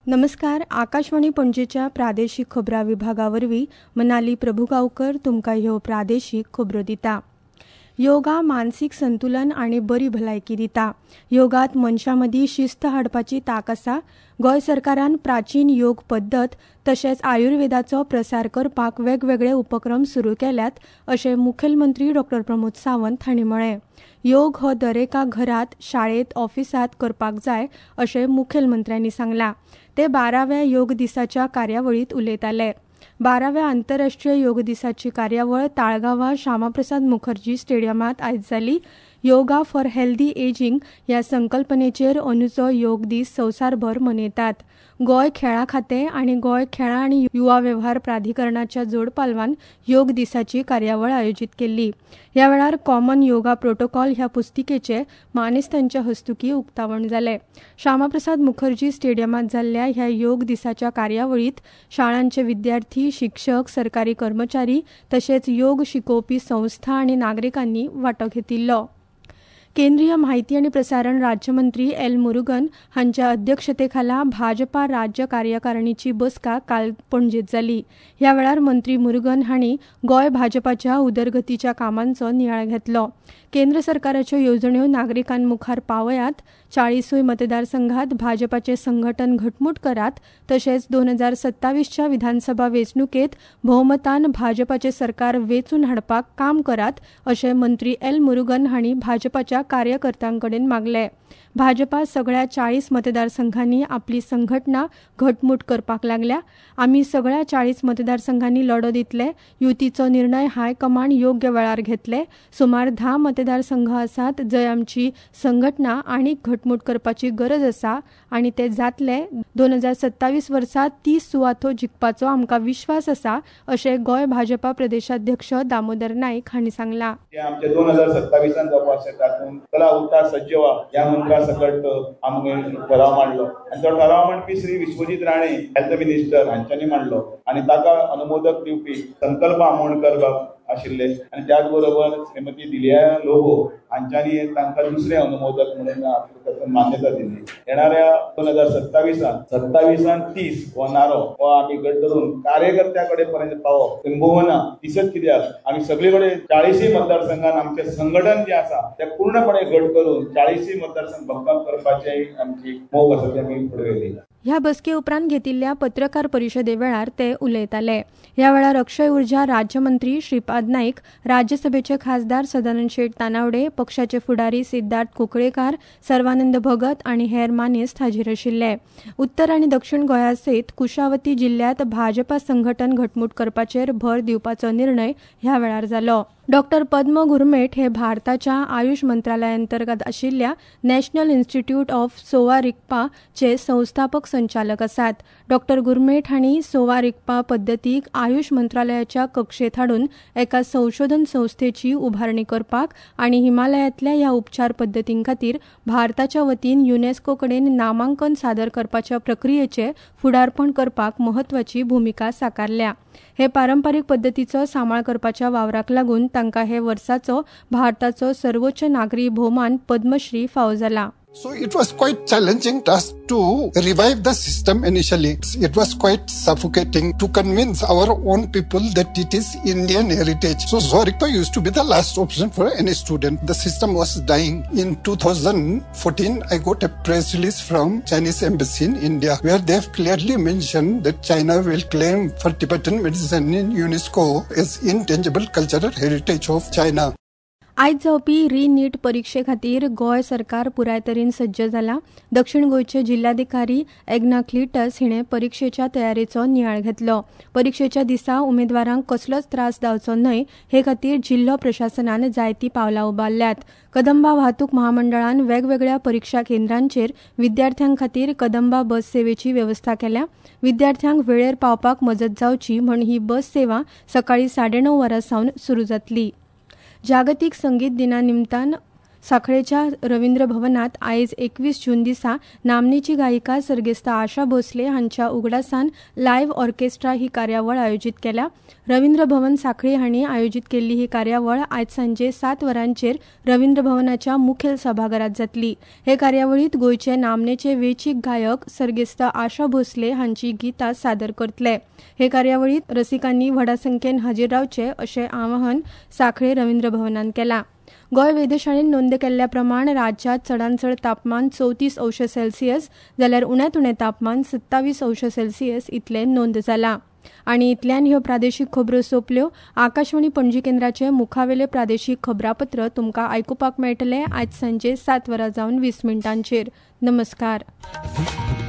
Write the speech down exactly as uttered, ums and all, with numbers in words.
नमस्कार. आकाशवाणी पणजेच्या प्रादेशीक खबरां विभागावरवीं मनाली प्रभुगांवकर तुमकां ह्यो प्रादेशीक खबरो दिता. योगा मानसीक संतुलन आनी बरी भलायकी दिता. योगात मनशां मदीं शिस्त हाडपाची तांक आसा. गोंय सरकारान प्राचीन योग पद्दत तशेंच आयुर्वेदाचो प्रसार करपाक वेगवेगळे उपक्रम सुरू केल्यात, अशें मुखेलमंत्री डॉ प्रमोद सावंत हांणी म्हळें. योग हो दरेका घरात, शाळेत, ऑफिसात करपाक जाय, अशें मुखेलमंत्र्यांनी सांगलां. ते बाराव्या योग दिसाच्या कार्यावळींत उलयताले. बाराव्या आंतरराष्ट्रीय योग दिसाची कार्यावळ ताळगांवां श्यामाप्रसाद मुखर्जी स्टेडियमांत आयज जाली. योगा फॉर हेल्दी एजिंग ह्या संकल्पनेचेर अंदूचो योग दीस संवसारभर मनयतात. गोंय खेळां खातें आनी गोंय खेळां आनी युवा वेव्हार प्राधिकरणाच्या जोड पालवान योग दिसाची कार्यावळ आयोजीत केल्ली. ह्या वेळार कॉमन योगा प्रोटोकॉल ह्या पुस्तिकेचे मानेस्तांच्या हस्तुकीं उक्तावण जालें. श्यामाप्रसाद मुखर्जी स्टेडियमांत जाल्ल्या ह्या योग दिसाच्या कार्यावळींत शाळांचे विद्यार्थी, शिक्षक, सरकारी कर्मचारी तशेंच योग शिकोवपी संस्था आनी नागरिकांनी वांटो घेतिल्लो. केंद्रीय म्हायती आनी प्रसारण राज्यमंत्री एल मुरुगन हांच्या अध्यक्षतेखाला भाजपा राज्य कार्यकारिणीची बसका काल पणजेंत जाली. ह्या वेळार मंत्री मुरुगन हांणी गोंय भाजपाच्या उदरगतीच्या कामांचो नियाळ घेतलो. केंद्र सरकाराच्यो येवजण्यो नागरिकां मुखार पावयात, चाळीसूय मतदारसंघात भाजपाचें संघटन घटमूट करात, तशेंच दोन हजार सत्तावीसच्या विधानसभा वेंचणुकेत भोवमतान भाजपाचें सरकार वेंचून हाडपाक काम करात, अशें मंत्री एल मुरुगन हांणी भाजपाच्या कार्यकर्त्यां कडेन मागलें. भाजपा सगळ्या चाळीस मतदारसंघांनी आपली संघटना घटमूट करपाक लागल्या. आमी सगळ्या चाळीस मतदारसंघांनी लढो दितले. युतीचो निर्णय हायकमांड योग्य वेळार घेतले. सुमार धा मतदारसंघ आसात जंय आमची संघटना आनीक घटमूट करपाची गरज आसा आनी ते जातले. दोन हजार सत्तावीस वर्सा तीस सुवातो जिखपाचो आमकां विश्वास आसा, अशें गोंय भाजपा प्रदेशाध्यक्ष दामोदर नायक हांणी सांगलां. आमचे दोन हजार सत्तावीसान जावपाक तातूंत कला उरता सज्ज व्हा ह्या मंत्रा सकट आमगे ठराव मांडलो आनी तो ठराव मांडपी श्री विश्वजीत राणे हेल्थ मिनिस्टर हांच्यांनी मांडलो आनी ताका अनुमोदक दिवपी संकल्प आमोणकर बाब आशिल्ले आनी त्याच बरोबर श्रीमती दिलिया लोबो हांच्यांनी तांकां दुसरे अनुमोदक म्हणून मान्यता दिली. येणाऱ्या दोन हजार सत्तावीसान सत्तावीसान तीस हो नारो हो आमी गट धरून कार्यकर्त्या कडेन पर्यंत पावप किंबहुना दिसत कित्याक आमी सगळे कडेन चाळीसूय मतदारसंघात आमचें संघटन जें आसा तें पूर्णपणे गट करून चाळीसूय मतदारसंघ भक्कम करपाचें आमची मोख आसा तें आमी फुडें व्हेली. ह्या बसके उपरांत घेतिल्ल्या पत्रकार परिशदे वेळार ते उलयताले. ह्या वेळार अक्षय उर्जा राज्यमंत्री श्रीपाद नाईक, राज्यसभेचे खासदार सदानंद शेट तानावडे, पक्षाचे फुडारी सिद्धार्थ कुंकळेकार, सर्वानंद भगत आनी हेर मानेस्त हाजीर आशिल्ले. उत्तर आनी दक्षिण गोंया सयत कुशावती जिल्ल्यांत भाजपा संघटन घटमूट करपाचेर भर दिवपाचो निर्णय ह्या वेळार जालो. डॉक्टर पद्म गुरमेठ हे भारताच्या आयुष मंत्रालयांतर्गत आशिल्ल्या National Institute of Sowa Rigpa चे संस्थापक संचालक आसात. डॉक्टर गुरमेठ हांणी सोवा रिगपा पद्दतीक आयुष मंत्रालयाच्या कक्षेत हाडून एका संशोधन संस्थेची उभारणी करपाक आनी हिमालयांतल्या ह्या उपचार पद्दतीं खातीर भारताच्या वतीन युनेस्को कडेन नामांकन सादर करपाच्या प्रक्रियेचे फुडारपण करपाक म्हत्वाची भूमिका साकारल्या. हे पारंपारीक पद्दतीचो सांबाळ करपाच्या वावराक लागून तांकां हे वर्साचो भारताचो सर्वोच्च नागरी भोवमान पद्मश्री फावो जाला. So it was quite challenging task to revive the system initially. It was quite suffocating to convince our own people that it is Indian heritage. So Zorikpa used to be the last option for any student. The system was dying. In two thousand fourteen, I got a press release from Chinese embassy in India where they have clearly mentioned that China will claim for Tibetan medicine in UNESCO as intangible cultural heritage of China. आयज जावपी री नीट परीक्षे खातीर गोंय सरकार पुराय तरेन सज्ज जाला. दक्षिण गोंयचे जिल्हाधिकारी एग्ना क्लिटस हिणें परीक्षेच्या तयारेचो नियाळ घेतलो. परीक्षेच्या दिसा उमेदवारांक कसलोच त्रास जावचो न्हय हे खातीर जिल्हो प्रशासनान जायतीं पावलां उबारल्यात. कदंबा वाहतूक महामंडळान वेगवेगळ्या परीक्षा केंद्रांचेर विद्यार्थ्यां खातीर कदंबा बस सेवेची व्यवस्था केल्या. विद्यार्थ्यांक वेळेर पावपाक मजत जावची म्हण ही बस सेवा सकाळी साडे णव वरां सावन सुरू जातली. जागतीक संगीत दिना निमतान साखळेच्या रवींद्र भवनात आयज एकवीस जून दिसा नामनेची गायिका सर्गेस्त आशा भोसले हांच्या उगडासान लायव्ह ऑर्केस्ट्रा ही कार्यावळ आयोजीत केल्या. रवींद्र भवन साखळी हांणी आयोजीत केल्ली ही कार्यावळ आयज सांजे सात वरांचेर रवींद्र भवनाच्या मुखेल सभाघरात जातली. हे कार्यावळीत गोंयचे नामनेचे वेंचीक गायक सर्गेस्त आशा भोसले हांची गितां सादर करतले. हे कार्यावळीत रसिकांनी व्हडा संख्येन हाजीर रावचे अशें आवाहन साखळे रवींद्र भवनान केलां. गोंय वेधशाळेन नोंद केल्ल्या प्रमाण राज्यात चडांत चड तापमान चवतीस अंश सेल्सियस जाल्यार उण्यांत उणें तापमान सत्तावीस अंश सेल्सियस इतलें नोंद जालां. आनी इतल्यान ह्यो प्रादेशीक खबरो सोंपल्यो. आकाशवाणी पणजी केंद्राचे मुखावेले प्रादेशीक खबरापत्र तुमकां आयकुपाक मेळटले आयज सांजे सात वरां जावन वीस मिनटांचेर. नमस्कार.